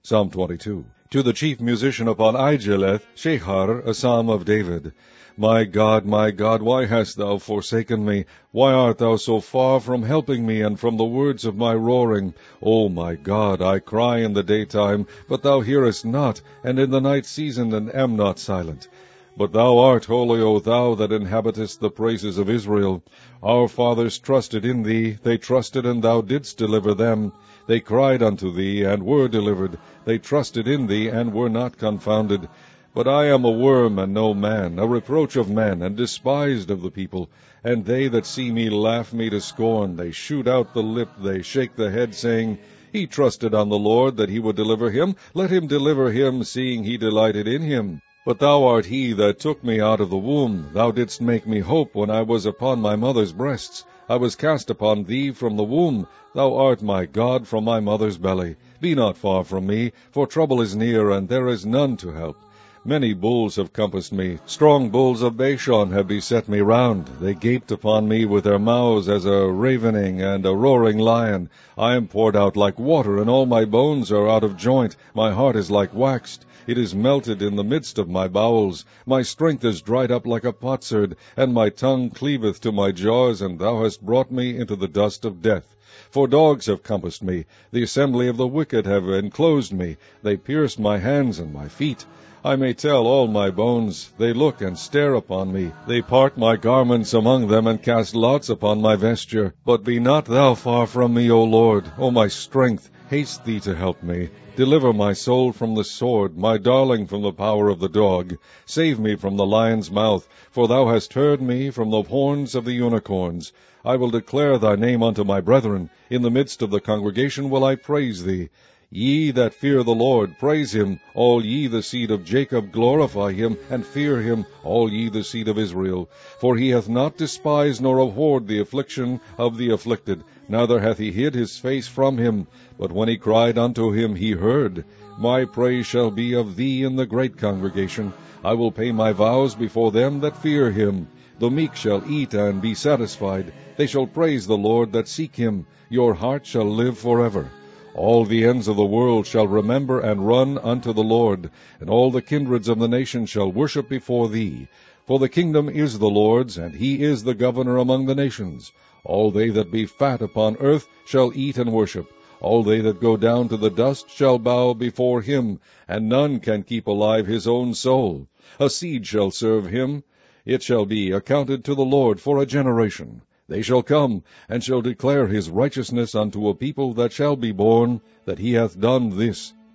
Psalm 22. To the chief musician upon Aijeleth, Shechar, a psalm of David. My God, why hast thou forsaken me? Why art thou so far from helping me, and from the words of my roaring? O my God, I cry in the daytime, but thou hearest not, and in the night season, and am not silent. But thou art holy, O thou that inhabitest the praises of Israel. Our fathers trusted in thee, they trusted, and thou didst deliver them. They cried unto thee, and were delivered. They trusted in thee, and were not confounded. But I am a worm, and no man, a reproach of men, and despised of the people. And they that see me laugh me to scorn. They shoot out the lip, they shake the head, saying, He trusted on the Lord, that he would deliver him. Let him deliver him, seeing he delighted in him. But thou art he that took me out of the womb. Thou didst make me hope when I was upon my mother's breasts. I was cast upon thee from the womb. Thou art my God from my mother's belly. Be not far from me, for trouble is near, and there is none to help. Many bulls have compassed me. Strong bulls of Bashan have beset me round. They gaped upon me with their mouths as a ravening and a roaring lion. I am poured out like water, and all my bones are out of joint. My heart is like waxed. It is melted in the midst of my bowels. My strength is dried up like a potsherd, and my tongue cleaveth to my jaws, and thou hast brought me into the dust of death. For dogs have compassed me. The assembly of the wicked have enclosed me. They pierced my hands and my feet. I may tell all my bones. They look and stare upon me. They part my garments among them, and cast lots upon my vesture. But be not thou far from me, O Lord. O my strength, haste thee to help me. Deliver my soul from the sword, my darling from the power of the dog. Save me from the lion's mouth, for thou hast heard me from the horns of the unicorns. I will declare thy name unto my brethren. In the midst of the congregation will I praise thee. Ye that fear the Lord, praise him. All ye the seed of Jacob, glorify him, and fear him, all ye the seed of Israel. For he hath not despised nor abhorred the affliction of the afflicted, neither hath he hid his face from him. But when he cried unto him, he heard. My praise shall be of thee in the great congregation. I will pay my vows before them that fear him. The meek shall eat and be satisfied. They shall praise the Lord that seek him. Your heart shall live forever. All the ends of the world shall remember and run unto the Lord, and all the kindreds of the nations shall worship before thee. For the kingdom is the Lord's, and he is the governor among the nations. All they that be fat upon earth shall eat and worship. All they that go down to the dust shall bow before him, and none can keep alive his own soul. A seed shall serve him. It shall be accounted to the Lord for a generation. They shall come, and shall declare his righteousness unto a people that shall be born, that he hath done this.